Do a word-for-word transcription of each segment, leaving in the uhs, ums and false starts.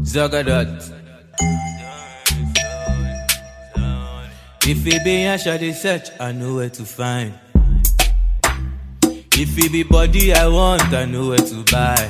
Zagadat. If it be a shady search, I know where to find. If it be body I want, I know where to buy.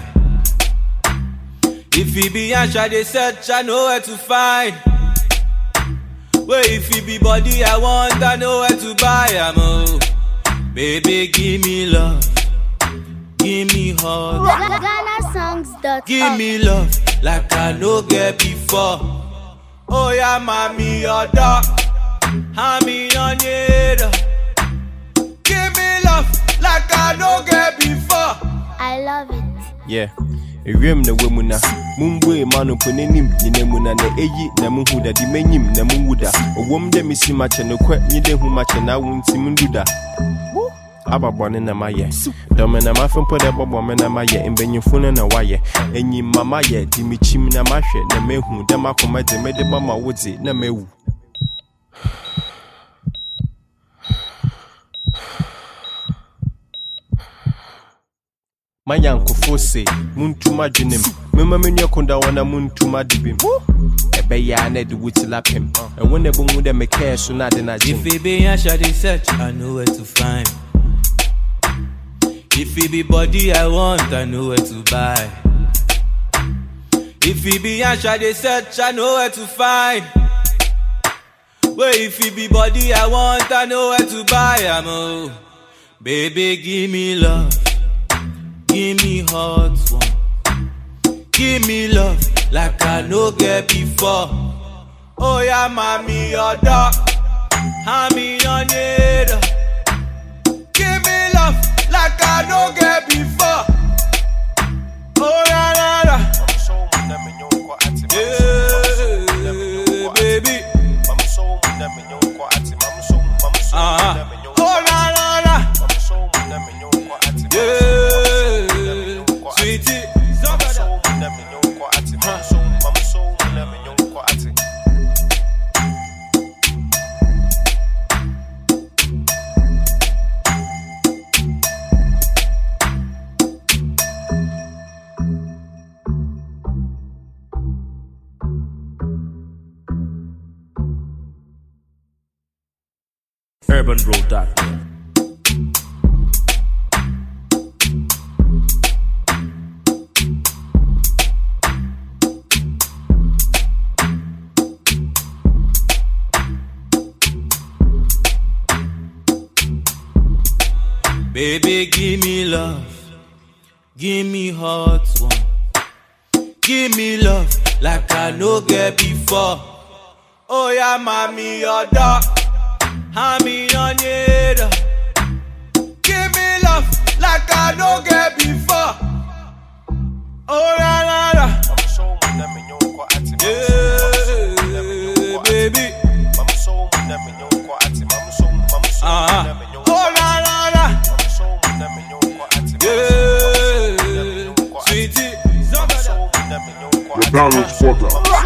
If it be a shady search, I know where to find. Well, if it be body I want, I know where to buy. I'm oh, baby, give me love, give me heart. Ghana songs dot com. Give me love like I no get before. Oh yeah, mommy, your dog. I'm in on you. Give me love like I no get before. I love it. Yeah. Ewiem na wemuna mumbwe manu ponenim ninemuna na eyi na muhuda di menyim na muwuda owom de misima che no kwa nyide hu ma che na wunti munduda ababone na maye dome na mafempo de bobo me na maye embenyifo na waye enyi mama ye di michim na mahwe na mehu de makoma de me de mama wodzi na mewu Mayanko fose muntuma dwenem mema menua konda wana muntuma dibim ebe ya na de wutilapem e wona bomu de meka so na de na jim. If it be a shady search, I know where to find. If it be body I want, I know where to buy. If it be a shady search, I know where to find. Well, if it be body I want, I know where to buy. I'm oh, baby, give me love. Give me hot one. Give me love like I no get before. Oh yeah, mommy, your dog. I'm in on you. Give me love like I no get before. Oh yeah, yeah, yeah. Yeah, baby. Uh-huh. Oh yeah, yeah, yeah. Yeah, sweetie. Urban Road dot Baby, give me love, give me hot one. Give me love like I no get before. Oh yeah, mommy, your dog. I'm in on you. Give me love like I no get before. Oh yeah, yeah, yeah. Yeah, baby. Uh-huh. Oh yeah, yeah, yeah. Yeah, sweetie. The balance quarter.